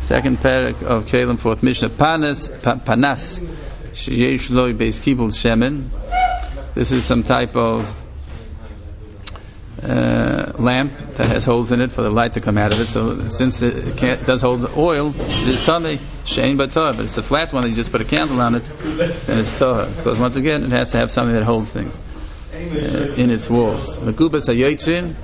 Second parak of Kalim, fourth Mishnah. Panas sheyesh lo beis kibul shemen. This is some type of lamp that has holes in it for the light to come out of it. So since it does hold oil, it is tamei shein b'torah. But it's a flat one that you just put a candle on it, and it's torah. Because once again, it has to have something that holds things in its walls. Megubas hayotzin.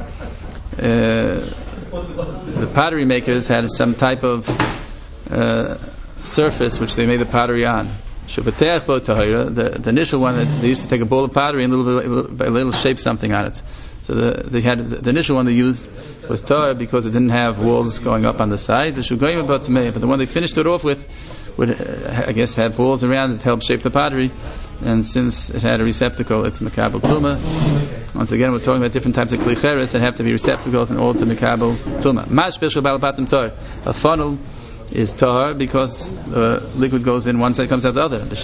The pottery makers had some type of surface which they made the pottery on. The initial one, they used to take a bowl of pottery and a little shape something on it. So the initial one they used was Torah because it didn't have walls going up on the side. But the one they finished it off with would, I guess, have walls around it to help shape the pottery. And since it had a receptacle, it's Mekabel Tuma. Once again, we're talking about different types of klicheres that have to be receptacles in order to Mekabel Tuma. A funnel is tahar because the liquid goes in one side, comes out the other. The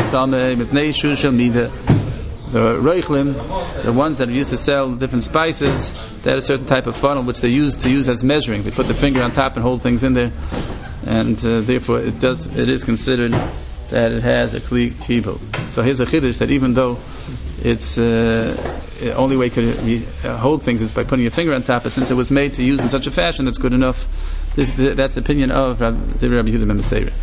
roichlim, the ones that used to sell different spices, they had a certain type of funnel which they used to use as measuring. They put the finger on top and hold things in there, and therefore it is considered that it has a kli kibul. So here's a chiddush that even though it's the only way it could hold things is by putting your finger on top, but since it was made to use in such a fashion, that's good enough. That's the opinion of Rabbi Yehuda ben Meseira.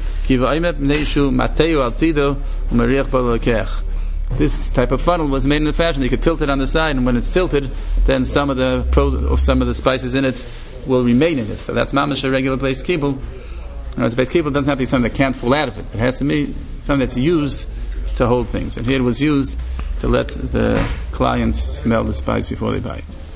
This type of funnel was made in a fashion that you could tilt it on the side, and when it's tilted, then some of the spices in it will remain in it. So that's mamash a regular place kibul. Whereas base kibul doesn't have to be something that can't fall out of it. It has to be something that's used to hold things. And here it was used to let the clients smell the spice before they buy it.